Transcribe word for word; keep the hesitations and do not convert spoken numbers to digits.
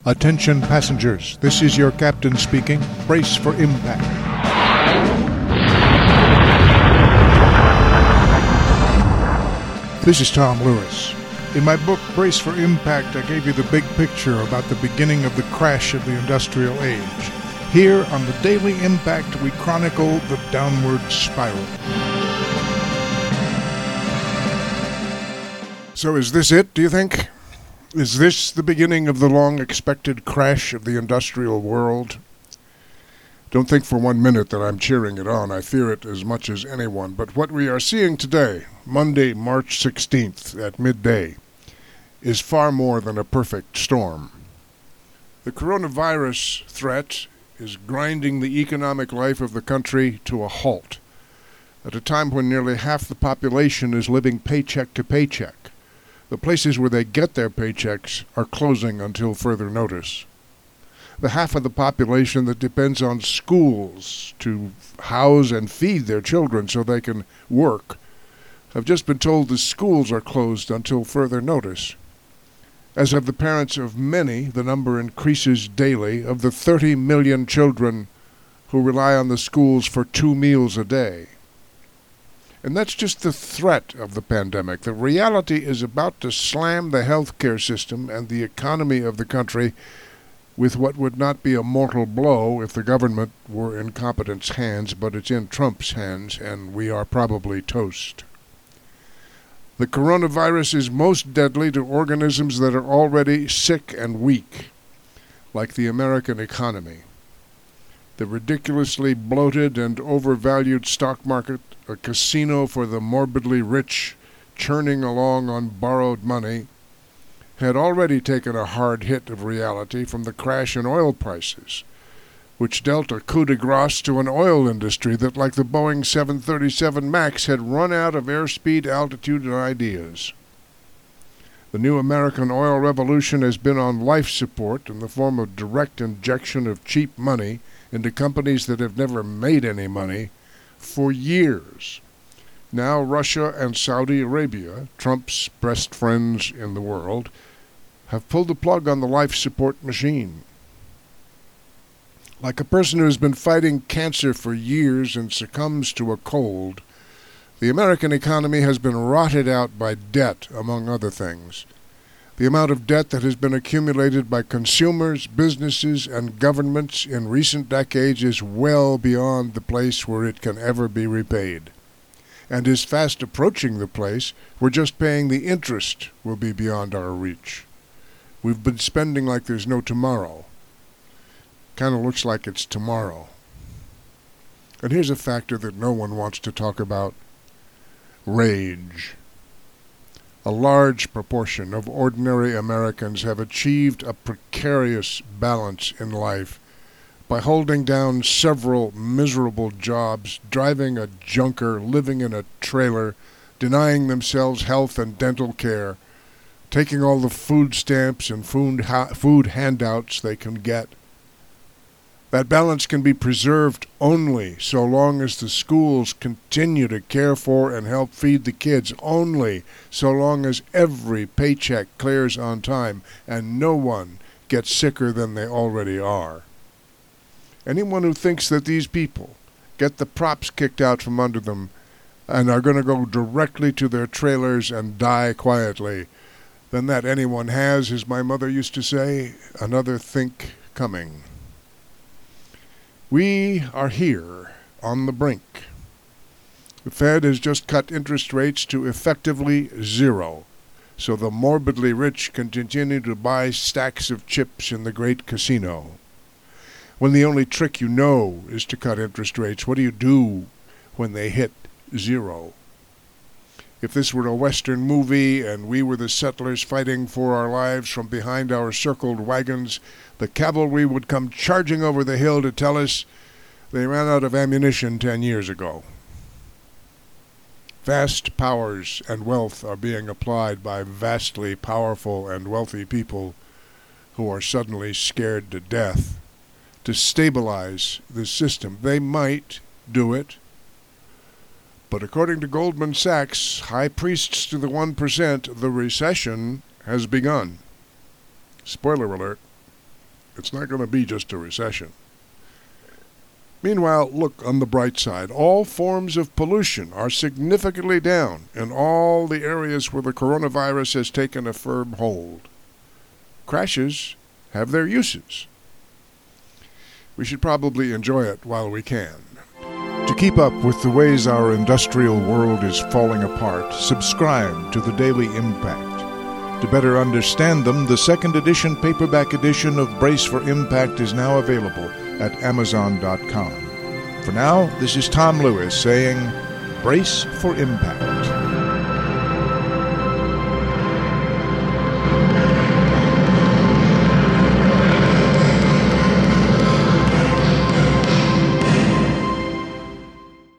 Attention passengers, this is your captain speaking. Brace for impact. This is Tom Lewis. In my book, Brace for Impact, I gave you the big picture about the beginning of the crash of the industrial age. Here on the Daily Impact, we chronicle the downward spiral. So is this it, do you think? Is this the beginning of the long-expected crash of the industrial world? Don't think for one minute that I'm cheering it on. I fear it as much as anyone. But what we are seeing today, Monday, March sixteenth at midday, is far more than a perfect storm. The coronavirus threat is grinding the economic life of the country to a halt, at a time when nearly half the population is living paycheck to paycheck. The places where they get their paychecks are closing until further notice. The half of the population that depends on schools to house and feed their children so they can work have just been told the schools are closed until further notice. As of the parents of many, the number increases daily of the thirty million children who rely on the schools for two meals a day. And that's just the threat of the pandemic. The reality is about to slam the healthcare system and the economy of the country with what would not be a mortal blow if the government were in competent's hands, but it's in Trump's hands, and we are probably toast. The coronavirus is most deadly to organisms that are already sick and weak, like the American economy. The ridiculously bloated and overvalued stock market, a casino for the morbidly rich, churning along on borrowed money, had already taken a hard hit of reality from the crash in oil prices, which dealt a coup de grace to an oil industry that, like the Boeing seven thirty-seven MAX, had run out of airspeed, altitude, and ideas. The new American oil revolution has been on life support in the form of direct injection of cheap money into companies that have never made any money for years. Now Russia and Saudi Arabia, Trump's best friends in the world, have pulled the plug on the life support machine. Like a person who has been fighting cancer for years and succumbs to a cold, the American economy has been rotted out by debt, among other things. The amount of debt that has been accumulated by consumers, businesses, and governments in recent decades is well beyond the place where it can ever be repaid, and is fast approaching the place where just paying the interest will be beyond our reach. We've been spending like there's no tomorrow. Kind of looks like it's tomorrow. And here's a factor that no one wants to talk about: rage. A large proportion of ordinary Americans have achieved a precarious balance in life by holding down several miserable jobs, driving a junker, living in a trailer, denying themselves health and dental care, taking all the food stamps and food, ha- food handouts they can get. That balance can be preserved only so long as the schools continue to care for and help feed the kids, only so long as every paycheck clears on time and no one gets sicker than they already are. Anyone who thinks that these people get the props kicked out from under them and are going to go directly to their trailers and die quietly, then that anyone has, as my mother used to say, another think coming. We are here on the brink. The Fed has just cut interest rates to effectively zero, so the morbidly rich can continue to buy stacks of chips in the great casino. When the only trick you know is to cut interest rates, what do you do when they hit zero? If this were a Western movie and we were the settlers fighting for our lives from behind our circled wagons, the cavalry would come charging over the hill to tell us they ran out of ammunition ten years ago. Vast powers and wealth are being applied by vastly powerful and wealthy people who are suddenly scared to death to stabilize the system. They might do it, but according to Goldman Sachs, high priests to the one percent, the recession has begun. Spoiler alert. It's not going to be just a recession. Meanwhile, look on the bright side. All forms of pollution are significantly down in all the areas where the coronavirus has taken a firm hold. Crashes have their uses. We should probably enjoy it while we can. To keep up with the ways our industrial world is falling apart, subscribe to the Daily Impact. To better understand them, the second edition paperback edition of Brace for Impact is now available at amazon dot com. For now, this is Tom Lewis saying, Brace for Impact.